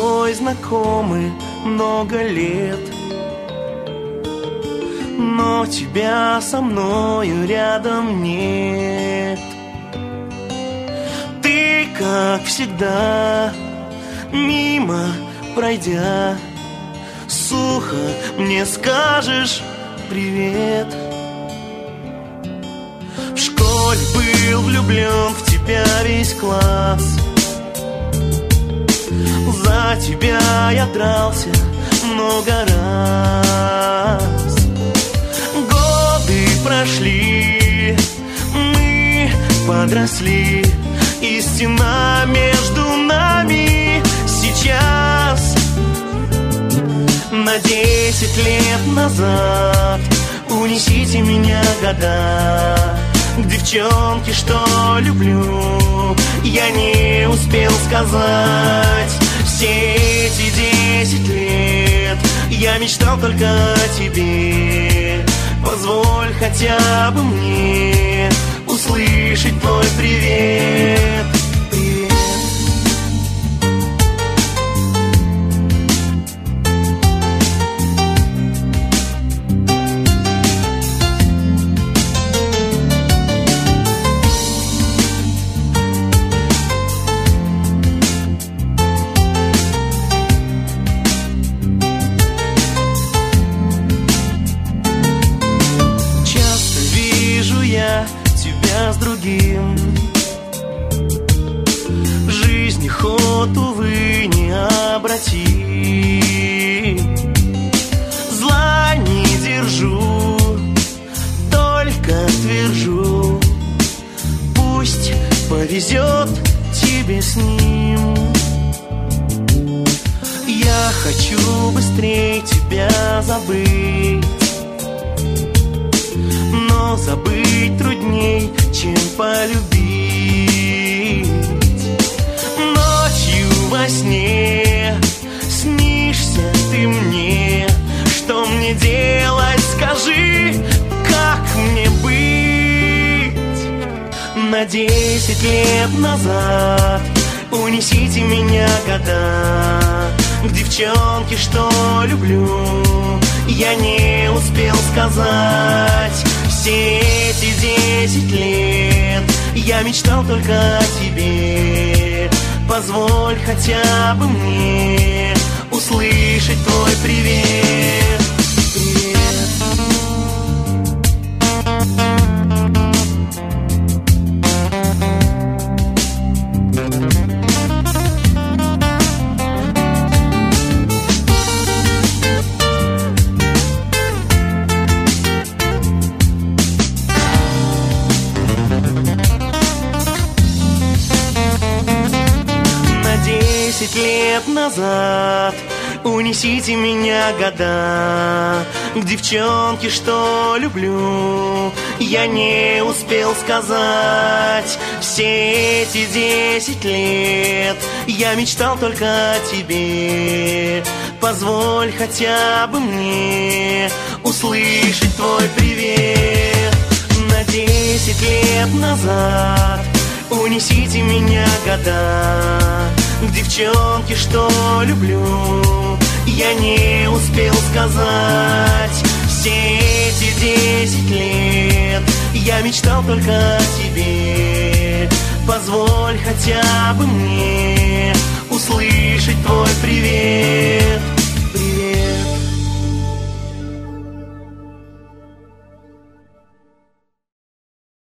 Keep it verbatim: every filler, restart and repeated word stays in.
тобой знакомы много лет, но тебя со мною рядом нет. Ты, как всегда, мимо пройдя, сухо мне скажешь привет. В школе был влюблен в тебя весь класс, за тебя я дрался много раз. Годы прошли, мы подросли, и стена между нами сейчас на десять лет назад. Унесите меня года к девчонке, что люблю, я не успел сказать. Все эти десять лет я мечтал только о тебе. Позволь хотя бы мне услышать твой привет. Привет. С другим жизни ход, увы, не обрати. Зла не держу, только твержу, пусть повезет тебе с ним. Я хочу быстрее тебя забыть, но забыть трудней, чем полюбить. Ночью во сне снишься ты мне. Что мне делать, скажи, как мне быть? На десять лет назад унесите меня года к девчонке, что люблю, я не успел сказать. Все эти десять лет я мечтал только о тебе. Позволь хотя бы мне услышать твой привет. Привет. Десять лет назад унесите меня года к девчонке, что люблю, я не успел сказать. Все эти десять лет я мечтал только о тебе. Позволь хотя бы мне услышать твой привет. На десять лет назад унесите меня года к девчонке, что люблю, я не успел сказать. Все эти десять лет я мечтал только о тебе. Позволь хотя бы мне услышать твой привет.